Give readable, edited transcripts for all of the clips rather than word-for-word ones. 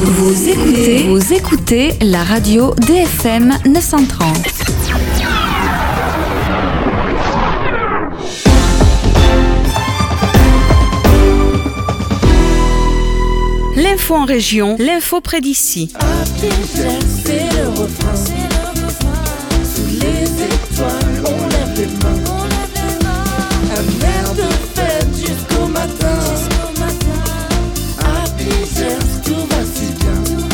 Vous écoutez la radio DFM 930. L'info en région, l'info près d'ici. C'est le refrain. Sous les étoiles, on lève les mains. Un air de fête jusqu'au matin. Happy Gers, tout va si bien.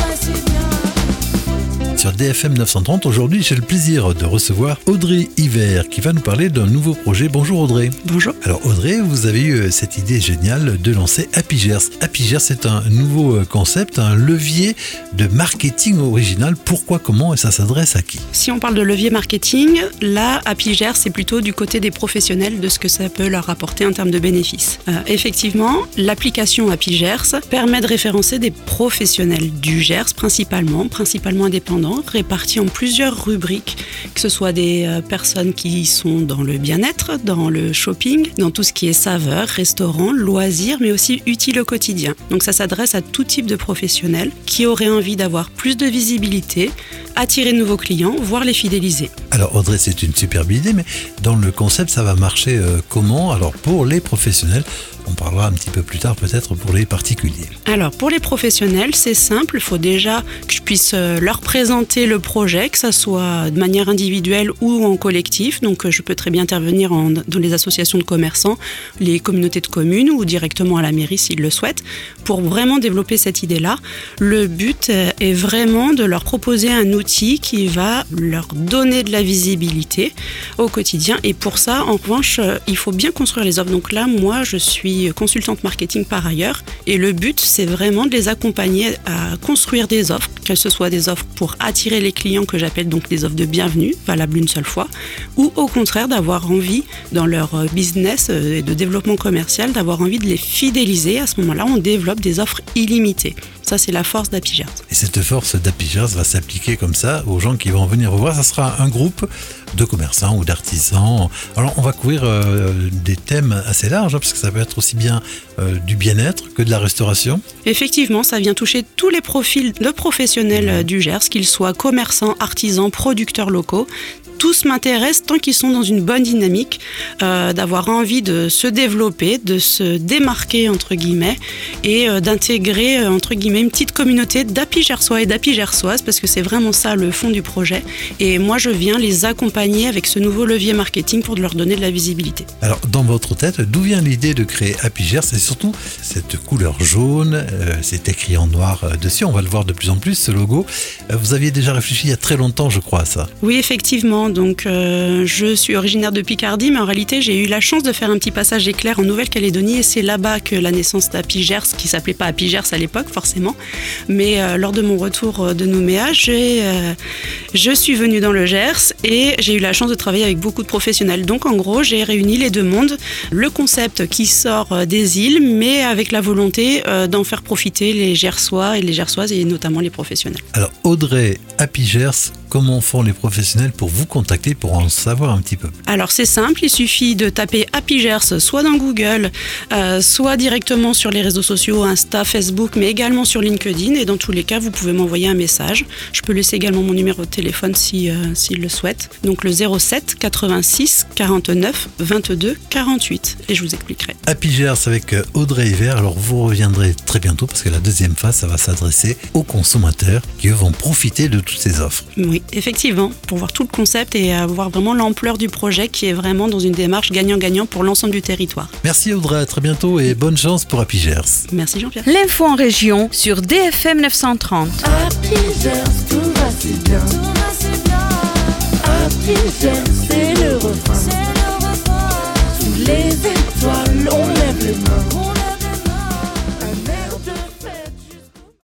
Sur DFM 930, aujourd'hui, j'ai le plaisir de recevoir Audrey Hiver qui va nous parler d'un nouveau projet. Bonjour Audrey. Bonjour. Alors Audrey, vous avez eu cette idée géniale de lancer Happy Gers. Happy Gers, c'est un nouveau concept, un levier de marketing original. Pourquoi, comment et ça s'adresse à qui ? Si on parle de levier marketing, là, Happy Gers, c'est plutôt du côté des professionnels de ce que ça peut leur apporter en termes de bénéfices. Effectivement, l'application Happy Gers permet de référencer des professionnels du Gers principalement indépendants, répartis en plusieurs rubriques, que ce soit des personnes qui sont dans le bien-être, dans le shopping, dans tout ce qui est saveurs, restaurants, loisirs, mais aussi utile au quotidien. Donc ça s'adresse à tout type de professionnels qui auraient envie d'avoir plus de visibilité, attirer de nouveaux clients, voire les fidéliser. Alors Audrey, c'est une superbe idée, mais dans le concept, ça va marcher comment ? Alors pour les professionnels, on parlera un petit peu plus tard peut-être pour les particuliers. Alors pour les professionnels, c'est simple, il faut déjà que je puisse leur présenter le projet, que ça soit de manière individuelle ou en collectif. Donc je peux très bien intervenir dans les associations de commerçants, les communautés de communes ou directement à la mairie s'ils le souhaitent, pour vraiment développer cette idée-là. Le but est vraiment de leur proposer un outil qui va leur donner de la visibilité au quotidien. Et pour ça, en revanche, il faut bien construire les offres. Donc là, moi, je suis consultante marketing par ailleurs. Et le but, c'est vraiment de les accompagner à construire des offres, que ce soit des offres pour attirer les clients que j'appelle donc des offres de bienvenue, valables une seule fois, ou au contraire d'avoir envie dans leur business et de développement commercial, d'avoir envie de les fidéliser. À ce moment-là, on développe des offres illimitées. Ça, c'est la force d'Happy Gers. Et cette force d'Happy Gers va s'appliquer comme ça aux gens qui vont venir vous voir. Ça sera un groupe de commerçants ou d'artisans. Alors, on va couvrir des thèmes assez larges, parce que ça peut être aussi bien du bien-être que de la restauration. Effectivement, ça vient toucher tous les profils de professionnels du Gers, qu'ils soient commerçants, artisans, producteurs locaux. Tous m'intéressent tant qu'ils sont dans une bonne dynamique, d'avoir envie de se développer, de se démarquer entre guillemets et d'intégrer entre guillemets une petite communauté d'Happy Gersois et d'Happy Gersoises, parce que c'est vraiment ça le fond du projet. Et moi, je viens les accompagner avec ce nouveau levier marketing pour leur donner de la visibilité. Alors, dans votre tête, d'où vient l'idée de créer Happy Gers et surtout cette couleur jaune, c'est écrit en noir dessus, on va le voir de plus en plus, ce logo. Vous aviez déjà réfléchi il y a très longtemps, je crois, à ça. Oui, effectivement. Donc, je suis originaire de Picardie, mais en réalité, j'ai eu la chance de faire un petit passage éclair en Nouvelle-Calédonie et c'est là-bas que la naissance d'Happy Gers, qui s'appelait pas Happy Gers à l'époque, forcément, mais lors de mon retour de Nouméa, je suis venue dans le Gers et j'ai eu la chance de travailler avec beaucoup de professionnels. Donc, en gros, j'ai réuni les deux mondes, le concept qui sort des îles, mais avec la volonté d'en faire profiter les Gersois et les Gersoises et notamment les professionnels. Alors, Audrey, Happy Gers, comment font les professionnels pour vous contacter, pour en savoir un petit peu? Alors c'est simple, il suffit de taper Happy Gers soit dans Google, soit directement sur les réseaux sociaux, Insta, Facebook, mais également sur LinkedIn. Et dans tous les cas, vous pouvez m'envoyer un message. Je peux laisser également mon numéro de téléphone s'il le souhaite. Donc le 07 86 49 22 48. Et je vous expliquerai. Happy Gers avec Audrey Hiver. Alors vous reviendrez très bientôt parce que la deuxième phase, ça va s'adresser aux consommateurs qui eux vont profiter de toutes ces offres. Oui, effectivement, pour voir tout le concept et voir vraiment l'ampleur du projet qui est vraiment dans une démarche gagnant-gagnant pour l'ensemble du territoire. Merci Audrey, à très bientôt et bonne chance pour Happy Gers. Merci Jean-Pierre. L'info en région sur DFM 930. Happy Gers, tout va si bien. Happy Gers.